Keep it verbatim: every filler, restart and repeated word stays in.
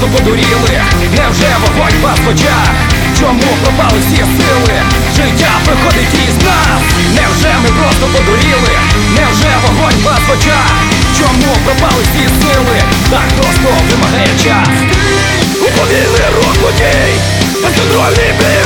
подуріли? Невже вогонь в вас в очах? Чому пропали всі сили? Життя приходить із нас. Невже ми просто подуріли? Невже вогонь в вас в очах? Чому пропали всі сили? Так просто вимагає час. У повільний рух подій, безконтрольний біль.